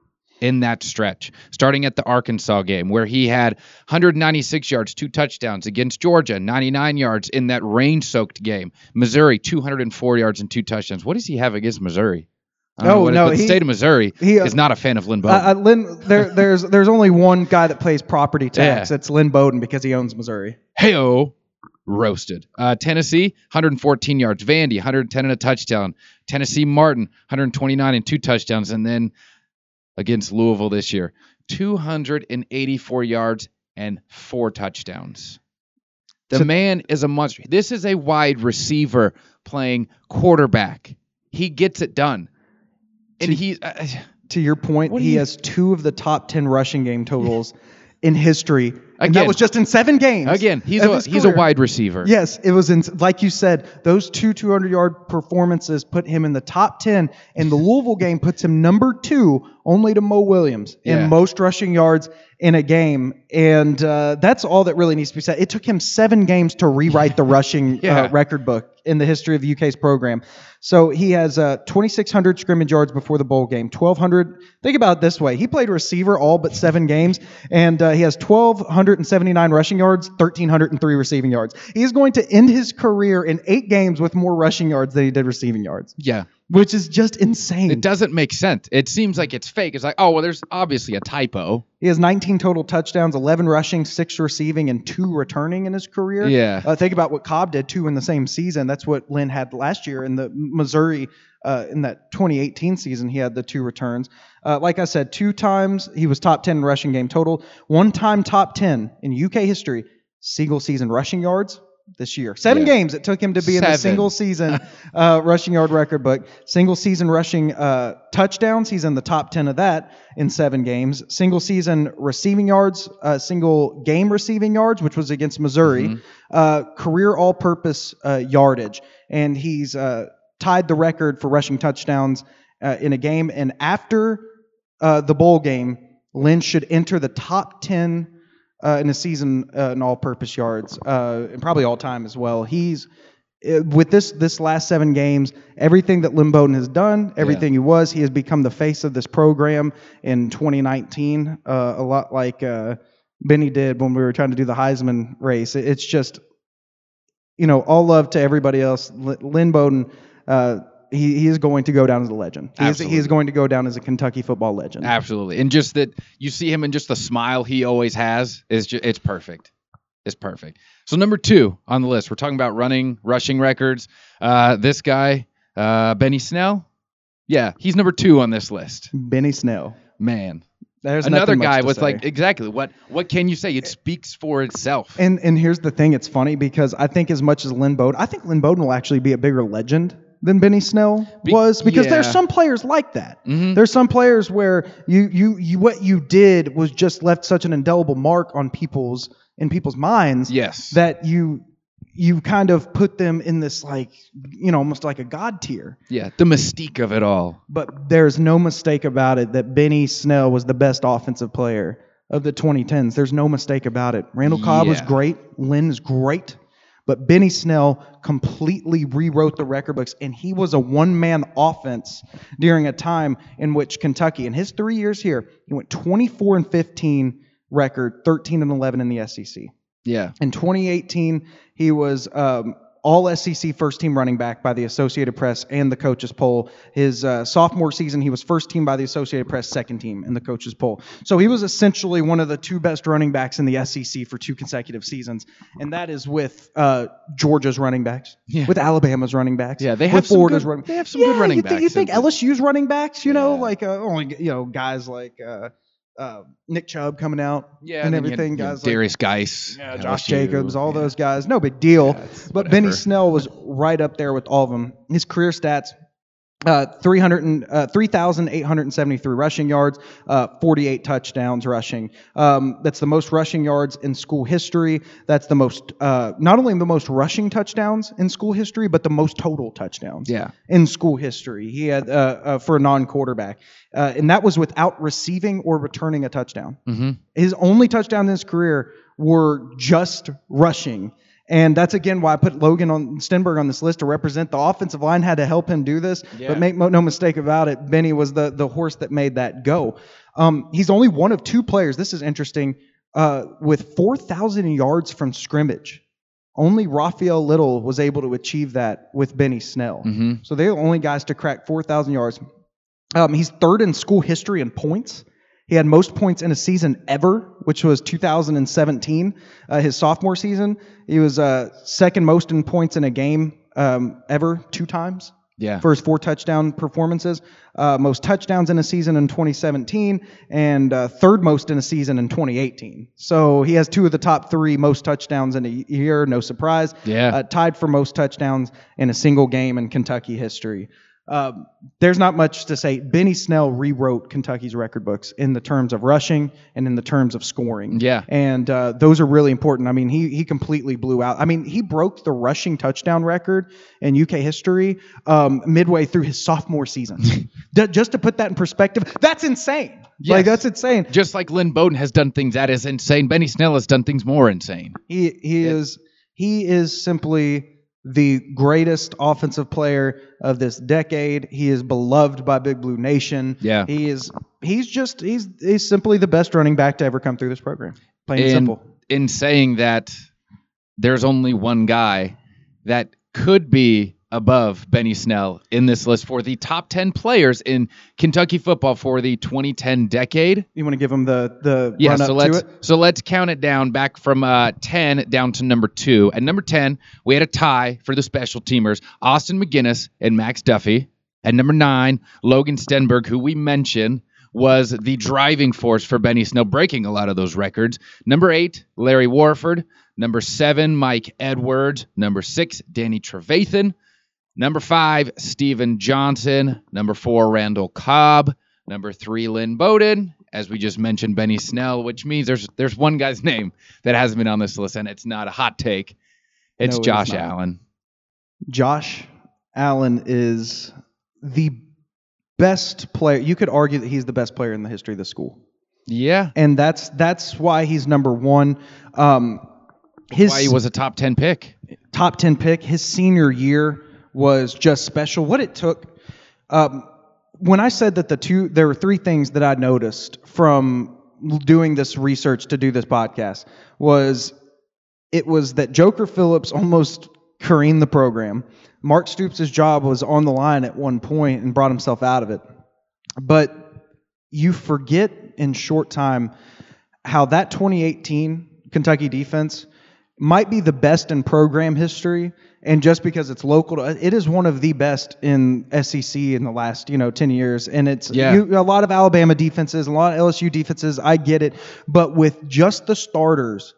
in that stretch, starting at the Arkansas game where he had one hundred ninety-six yards, two touchdowns against Georgia, ninety-nine yards in that rain-soaked game. Missouri, two hundred four yards and two touchdowns. What does he have against Missouri? I don't Oh, know what- no, but the he- state of Missouri he, uh, is not a fan of Lynn Uh, Bowden. uh, Lynn, there, there's there's only one guy that pays property tax. Yeah. That's Lynn Bowden because he owns Missouri. Heyo, roasted. Uh, Tennessee, one hundred fourteen yards. Vandy, one hundred ten and a touchdown. Tennessee Martin, one hundred twenty-nine and two touchdowns. And then against Louisville this year, two hundred eighty-four yards and four touchdowns. The So- man is a monster. This is a wide receiver playing quarterback. He gets it done. And To- he, uh, To your point, What do he you- has two of the top ten rushing game totals in history, and that Again. was just in seven games. again, he's of a his he's a career. wide receiver. Yes, it was in, like you said, those two two hundred yard performances put him in the top ten, and the Louisville game puts him number two, only to Mo Williams in Yeah. most rushing yards in a game. And uh, that's all that really needs to be said. It took him seven games to rewrite the rushing Yeah. uh, record book in the history of the U K's program. So he has uh, twenty-six hundred scrimmage yards before the bowl game, twelve hundred. Think about it this way. He played receiver all but seven games, and uh, he has one thousand two hundred seventy-nine rushing yards, one thousand three hundred three receiving yards. He is going to end his career in eight games with more rushing yards than he did receiving yards, Yeah. which is just insane. It doesn't make sense. It seems like it's fake. It's like, oh, well, there's obviously a typo. He has nineteen total touchdowns, eleven rushing, six receiving, and two returning in his career. Yeah. Uh, think about what Cobb did, two in the same season. That's what Lynn had last year in the Missouri, uh, in that twenty eighteen season. He had the two returns. Uh, like I said, two times he was top ten in rushing game total. One time top ten in U K history, single season rushing yards this year. Seven Yeah. games it took him to be in the Seven. single season uh, rushing yard record book. Single season rushing uh, touchdowns, he's in the top ten of that in seven games. Single season receiving yards, uh, single game receiving yards, which was against Missouri. Mhm. Uh, career all-purpose uh, yardage, and he's uh, tied the record for rushing touchdowns uh, in a game. And after uh, the bowl game, Lynn should enter the top ten uh, in a season uh, in all-purpose yards, uh, and probably all time as well. He's it, with this this last seven games, everything that Lynn Bowden has done, everything Yeah. he was, he has become the face of this program in twenty nineteen. Uh, a lot like uh, Benny did when we were trying to do the Heisman race. It, it's just, you know, all love to everybody else. L- Lynn Bowden. Uh, He, he is going to go down as a legend. He is, he is Absolutely. going to go down as a Kentucky football legend. Absolutely. And just that you see him and just the smile he always has is just, it's perfect. It's perfect. So number two on the list, we're talking about running, rushing records. Uh, this guy, uh, Benny Snell. Yeah, he's number two on this list. Benny Snell. Man. There's Another nothing much guy to with say. like exactly what what can you say? It speaks for itself. And and here's the thing, it's funny because I think as much as Lynn Bowden, I think Lynn Bowden will actually be a bigger legend than Benny Snell Be- was because there's yeah. some players like that. Mhm. There's some players where you you you what you did was just left such an indelible mark on people's in people's minds Yes. that you you kind of put them in this like you know almost like a god tier. yeah, the mystique of it all. But there's no mistake about it that Benny Snell was the best offensive player of the twenty tens. There's no mistake about it. Randall Cobb was Yeah. great. Lynn is great. But Benny Snell completely rewrote the record books, and he was a one-man offense during a time in which Kentucky, in his three years here, he went twenty-four and fifteen record, thirteen and eleven in the S E C. Yeah. In twenty eighteen, he was um, all S E C first team running back by the Associated Press and the coaches poll. His uh, sophomore season, he was first team by the Associated Press, second team in the coaches poll. So he was essentially one of the two best running backs in the S E C for two consecutive seasons, and that is with uh, Georgia's running backs, Yeah. with Alabama's running backs, Yeah, they with have some Florida's good- running. they have some yeah, good running you think, You backs think in- L S U's running backs? You know, Yeah. like uh, only you know guys like uh, uh, Nick Chubb coming out Yeah, and then you had, everything. you know, Guys like Darius Geis, yeah, L S Josh U, Jacobs, all yeah. those guys, no big deal. Yeah, it's but Benny whatever. Snell was right up there with all of them. His career stats: uh, three hundred and uh, three thousand eight hundred seventy-three rushing yards, uh, forty-eight touchdowns rushing. Um, that's the most rushing yards in school history. That's the most, uh, not only the most rushing touchdowns in school history, but the most total touchdowns Yeah. in school history. He had uh, uh, for a non-quarterback, uh, and that was without receiving or returning a touchdown. Mm-hmm. His only touchdown in his career were just rushing. And that's, again, why I put Logan on Stenberg on this list to represent the offensive line had to help him do this. Yeah. But make mo- no mistake about it, Benny was the, the horse that made that go. Um, he's only one of two players, this is interesting, uh, with four thousand yards from scrimmage. Only Raphael Little was able to achieve that with Benny Snell. Mm-hmm. So they're the only guys to crack four thousand yards. Um, he's third in school history in points. He had most points in a season ever, which was two thousand seventeen, uh, his sophomore season. He was uh, second most in points in a game um, ever, two times Yeah. for his four touchdown performances. Uh, most touchdowns in a season in twenty seventeen, and uh, third most in a season in twenty eighteen. So he has two of the top three most touchdowns in a year, no surprise. Yeah. Uh, tied for most touchdowns in a single game in Kentucky history. Um, there's not much to say. Benny Snell rewrote Kentucky's record books in the terms of rushing and in the terms of scoring. Yeah. And uh, those are really important. I mean, he he completely blew out. I mean, he broke the rushing touchdown record in U K history um, midway through his sophomore season. D- just to put that in perspective, that's insane. Yes. Like, that's insane. Just like Lynn Bowden has done things that is insane, Benny Snell has done things more insane. He he is he is simply the greatest offensive player of this decade. He is beloved by Big Blue Nation. Yeah. He is he's just he's he's simply the best running back to ever come through this program. Plain and And simple. in saying that, there's only one guy that could be above Benny Snell in this list for the top ten players in Kentucky football for the twenty ten decade. You want to give him the the Yeah, run so up to let's it? so let's count it down back from uh, ten down to number two. At number ten, we had a tie for the special teamers, Austin McGinnis and Max Duffy. At number nine, Logan Stenberg, who we mentioned was the driving force for Benny Snell, breaking a lot of those records. Number eight, Larry Warford. Number seven, Mike Edwards. Number six, Danny Trevathan. Number five, Steven Johnson. Number four, Randall Cobb. Number three, Lynn Bowden. As we just mentioned, Benny Snell, which means there's there's one guy's name that hasn't been on this list, and it's not a hot take. It's No, it is Josh not. Allen. Josh Allen is the best player. You could argue that he's the best player in the history of the school. Yeah. And that's that's why he's number one. Um his Why he was a top ten pick. top ten pick. His senior year was just special. What it took. Um, when I said that the two, there were three things that I noticed from doing this research to do this podcast was it was that Joker Phillips almost careened the program. Mark Stoops' job was on the line at one point and brought himself out of it. But you forget in short time how that twenty eighteen Kentucky defense might be the best in program history, and just because it's local, it is one of the best in S E C in the last, you know, ten years. And it's yeah. you, a lot of Alabama defenses, a lot of L S U defenses. I get it, but with just the starters,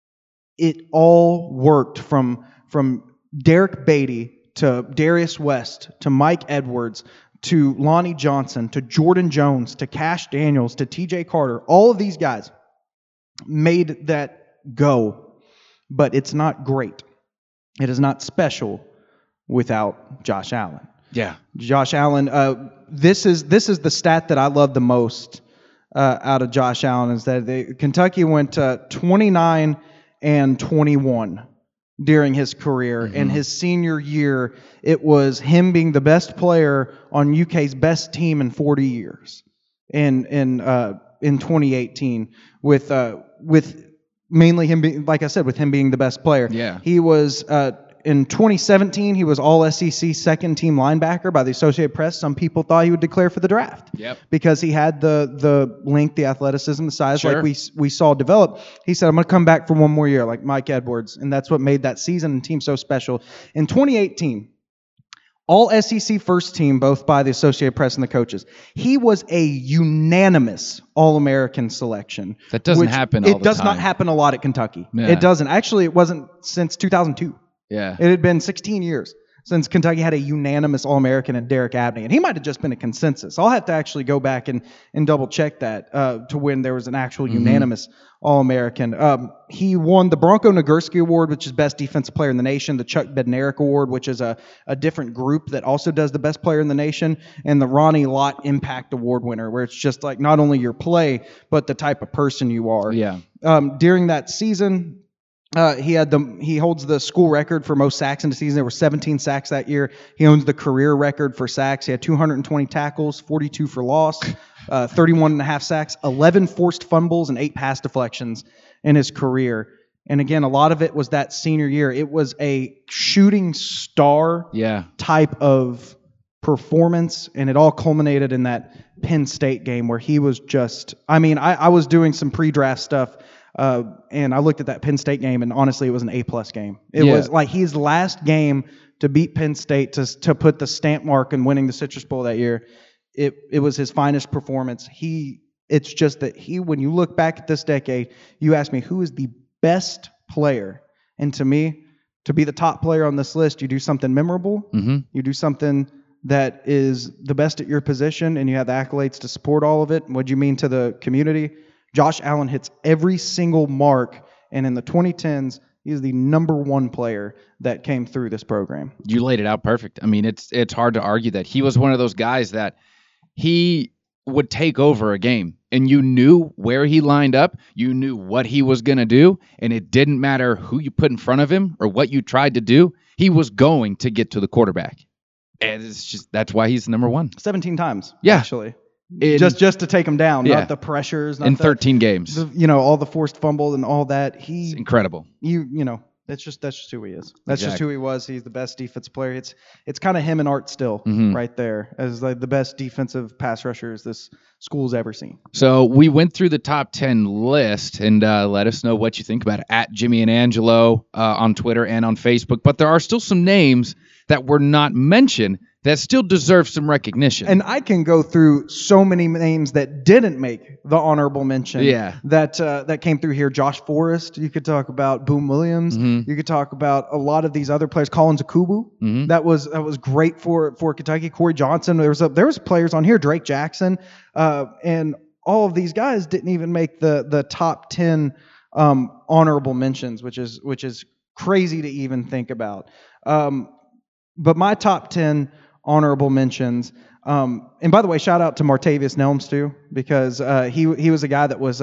it all worked from from Derek Beatty to Darius West to Mike Edwards to Lonnie Johnson to Jordan Jones to Cash Daniels to T J Carter. All of these guys made that go, but it's not great. It is not special without Josh Allen. Yeah, Josh Allen. Uh, this is this is the stat that I love the most uh, out of Josh Allen is that they, Kentucky went uh, twenty-nine and twenty-one during his career. Mm-hmm. And his senior year, it was him being the best player on U K's best team in forty years. In in uh, in twenty eighteen, with uh, with mainly him being, like I said, with him being the best player. Yeah. He was uh, in twenty seventeen. He was All S E C second team linebacker by the Associated Press. Some people thought he would declare for the draft. Yep. Because he had the the length, the athleticism, the size, sure. like we we saw develop. He said, "I'm going to come back for one more year, like Mike Edwards," and that's what made that season and team so special. In twenty eighteen. All S E C first team, both by the Associated Press and the coaches. He was a unanimous All-American selection. That doesn't which happen all It the does time. not happen a lot at Kentucky. Yeah. It doesn't. Actually, it wasn't since two thousand two. Yeah. It had been sixteen years since Kentucky had a unanimous All-American in Derek Abney. And he might have just been a consensus. I'll have to actually go back and, and double-check that uh, to when there was an actual Mm-hmm. unanimous All-American. Um, he won the Bronco Nagurski Award, which is Best Defensive Player in the Nation, the Chuck Bednarik Award, which is a, a different group that also does the Best Player in the Nation, and the Ronnie Lott Impact Award winner, where it's just like not only your play, but the type of person you are. Yeah. Um, during that season, Uh, he had the he holds the school record for most sacks in the season. There were seventeen sacks that year. He owns the career record for sacks. He had two hundred twenty tackles, forty-two for loss, uh, thirty-one and a half sacks, eleven forced fumbles, and eight pass deflections in his career. And again, a lot of it was that senior year. It was a shooting star Yeah. type of performance, and it all culminated in that Penn State game where he was just. I mean, I, I was doing some pre-draft stuff. Uh, and I looked at that Penn State game, and honestly, it was an A-plus game. It Yeah. was like his last game to beat Penn State to to put the stamp mark in winning the Citrus Bowl that year. It it was his finest performance. He it's just that he, when you look back at this decade, you ask me who is the best player, and to me, to be the top player on this list, you do something memorable. Mm-hmm. You do something that is the best at your position, and you have the accolades to support all of it. What do you mean to the community? Josh Allen hits every single mark, and in the twenty tens, he's the number one player that came through this program. You laid it out perfect. I mean, it's it's hard to argue that he was one of those guys that he would take over a game, and you knew where he lined up, you knew what he was going to do, and it didn't matter who you put in front of him or what you tried to do, he was going to get to the quarterback. And it's just that's why he's number one. seventeen times, Yeah. actually. In, just just to take him down, Yeah. not the pressures, not in the, thirteen games. the, you know, all the forced fumbles and all that. It's He, incredible. you, you know, that's just that's just who he is. That's just Exactly. who he was. He's the best defensive player. It's it's kind of him and Art Still Mhm. right there as like the best defensive pass rushers this school's ever seen. So we went through the top ten list, and uh, let us know what you think about it at Jimmy and Angelo uh, on Twitter and on Facebook. But there are still some names that were not mentioned that still deserve some recognition. And I can go through so many names that didn't make the honorable mention. Yeah. That uh, that came through here. Josh Forrest. You could talk about Boom Williams. Mhm. You could talk about a lot of these other players. Collins Akubu. Mhm. That was that was great for for Kentucky. Corey Johnson. There was a, there was players on here. Drake Jackson. Uh, and all of these guys didn't even make the the top ten um, honorable mentions, which is which is crazy to even think about. Um, but my top ten honorable mentions. Um, and by the way, shout out to Martavius Nelms too, because uh, he he was a guy that was uh,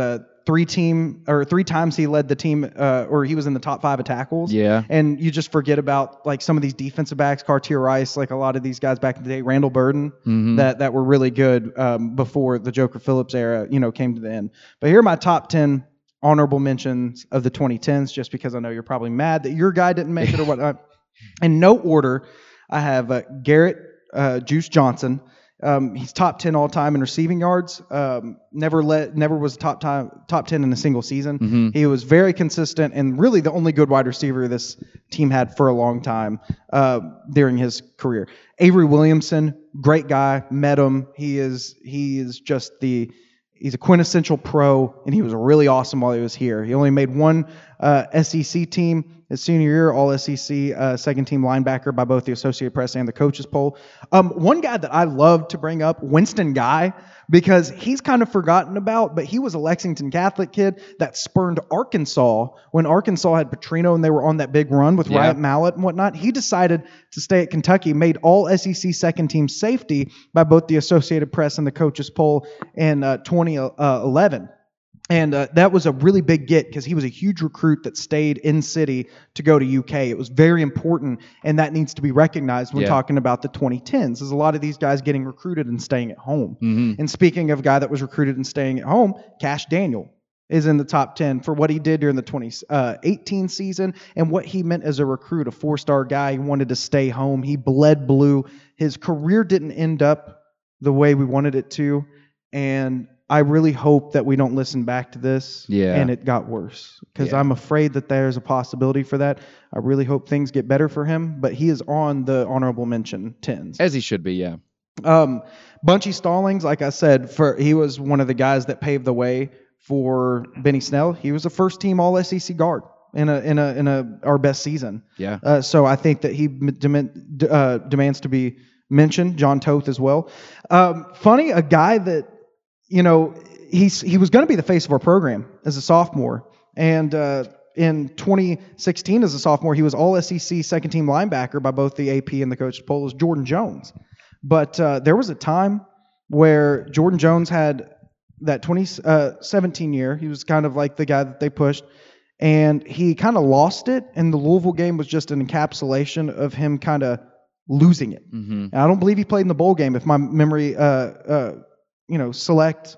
three team or three times he led the team, uh, or he was in the top five of tackles. Yeah. And you just forget about like some of these defensive backs, Cartier Rice, like a lot of these guys back in the day, Randall Burden, Mhm. that that were really good um, before the Joker Phillips era, you know, came to the end. But here are my top ten honorable mentions of the twenty tens, just because I know you're probably mad that your guy didn't make it or whatnot. In no order, I have uh, Garrett uh, Juice Johnson. Um, he's top ten all time in receiving yards. Um, never let, never was top time, top ten in a single season. Mm-hmm. He was very consistent and really the only good wide receiver this team had for a long time uh, during his career. Avery Williamson, great guy. Met him. He is he is just the he's a quintessential pro, and he was really awesome while he was here. He only made one uh, S E C team his senior year, all S E C, uh, second team linebacker by both the Associated Press and the coaches poll. Um, one guy that I love to bring up, Winston Guy, because he's kind of forgotten about, but he was a Lexington Catholic kid that spurned Arkansas when Arkansas had Petrino and they were on that big run with Yeah. Riot Mallet and whatnot. He decided to stay at Kentucky, made all S E C second team safety by both the Associated Press and the coaches poll in uh, twenty eleven. And uh, that was a really big get because he was a huge recruit that stayed in city to go to U K. It was very important, and that needs to be recognized when Yeah. talking about the twenty tens. There's a lot of these guys getting recruited and staying at home. Mhm. And speaking of a guy that was recruited and staying at home, Cash Daniel is in the top ten for what he did during the twenty eighteen season and what he meant as a recruit, a four-star guy. He wanted to stay home. He bled blue. His career didn't end up the way we wanted it to, and I really hope that we don't listen back to this Yeah. and it got worse, because Yeah. I'm afraid that there's a possibility for that. I really hope things get better for him, but he is on the honorable mention tens. As he should be, yeah. Um, Bunchy Stallings, like I said, for he was one of the guys that paved the way for Benny Snell. He was a first team All S E C guard in a in a in a our best season. Yeah. Uh, so I think that he demand, uh, demands to be mentioned. John Toth as well. Um, funny, a guy that, you know, he's he was going to be the face of our program as a sophomore, and uh, in twenty sixteen as a sophomore, he was All S E C second team linebacker by both the A P and the coach poll as Jordan Jones. But uh, there was a time where Jordan Jones had that twenty seventeen year. He was kind of like the guy that they pushed, and he kind of lost it. And the Louisville game was just an encapsulation of him kind of losing it. Mm-hmm. And I don't believe he played in the bowl game, if my memory, uh, uh, you know, select.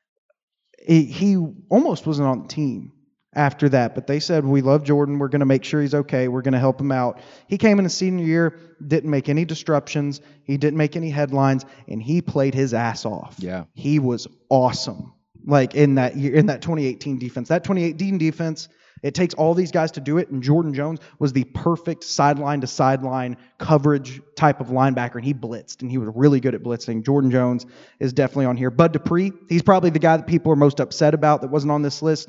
He, he almost wasn't on the team after that, but they said, we love Jordan. We're going to make sure he's okay. We're going to help him out. He came in his senior year, didn't make any disruptions. He didn't make any headlines, and he played his ass off. Yeah. He was awesome. Like in that year, in that twenty eighteen defense, that twenty eighteen defense, it takes all these guys to do it, and Jordan Jones was the perfect sideline to sideline coverage type of linebacker, and he blitzed, and he was really good at blitzing. Jordan Jones is definitely on here. Bud Dupree, he's probably the guy that people are most upset about that wasn't on this list.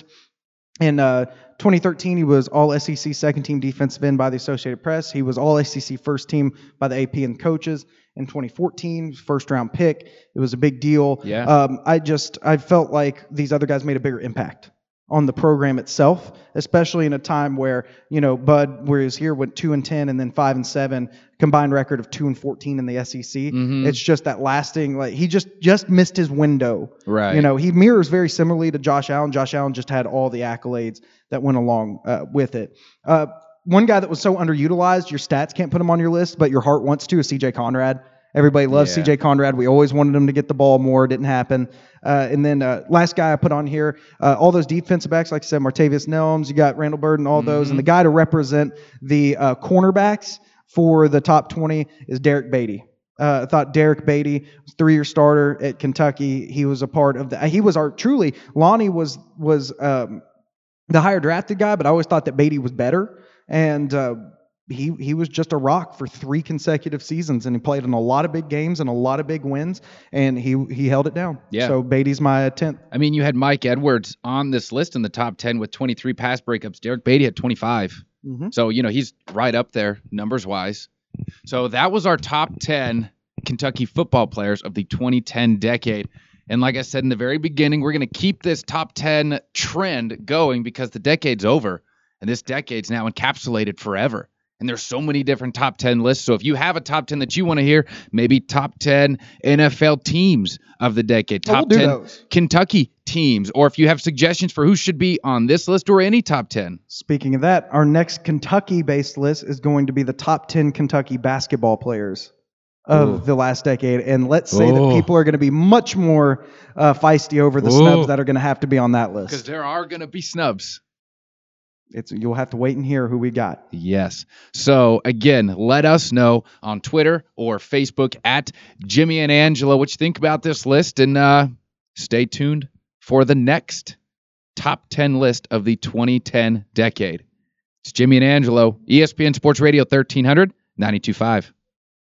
In uh, twenty thirteen, he was All S E C second team defensive end by the Associated Press. He was All S E C first team by the A P and coaches. In twenty fourteen, first round pick. It was a big deal. Yeah. Um, I just I felt like these other guys made a bigger impact on the program itself, especially in a time where, you know, Bud, where he was here, went two and ten and then five and seven, combined record of two and fourteen in the S E C. Mhm. It's just that lasting, like he just just missed his window. Right. You know, he mirrors very similarly to Josh Allen. Josh Allen just had all the accolades that went along uh, with it. Uh, one guy that was so underutilized, your stats can't put him on your list, but your heart wants to, is C J Conrad. Everybody loves Yeah. C J Conrad. We always wanted him to get the ball more. It didn't happen. Uh, and then uh, last guy I put on here, uh, all those defensive backs, like I said, Martavius Nelms, you got Randall Burden, all those. Mhm. And the guy to represent the uh, cornerbacks for the top twenty is Derek Beatty. Uh, I thought Derek Beatty was a three-year starter at Kentucky. He was a part of the. He was our truly. Lonnie was was um, the higher drafted guy, but I always thought that Beatty was better. And uh, he he was just a rock for three consecutive seasons, and he played in a lot of big games and a lot of big wins, and he he held it down. Yeah. So Beatty's my tenth. I mean, you had Mike Edwards on this list in the top ten with twenty-three pass breakups. Derek Beatty had twenty-five. Mm-hmm. So, you know, he's right up there numbers-wise. So that was our top ten Kentucky football players of the twenty ten decade. And like I said in the very beginning, we're going to keep this top ten trend going because the decade's over, and this decade's now encapsulated forever. And there's so many different top ten lists. So if you have a top ten that you want to hear, maybe top ten N F L teams of the decade, Oh, we'll top do ten those. Kentucky teams, or if you have suggestions for who should be on this list or any top ten. Speaking of that, our next Kentucky-based list is going to be the top ten Kentucky basketball players of Ooh. the last decade. And let's say Oh. that people are going to be much more uh, feisty over the Ooh. snubs that are going to have to be on that Because list. there are going to be snubs. It's You'll have to wait and hear who we got. Yes. So again, let us know on Twitter or Facebook at Jimmy and Angela what you think about this list, and uh, stay tuned for the next top ten list of the twenty ten decade. It's Jimmy and Angelo, E S P N Sports Radio thirteen hundred, ninety-two point five.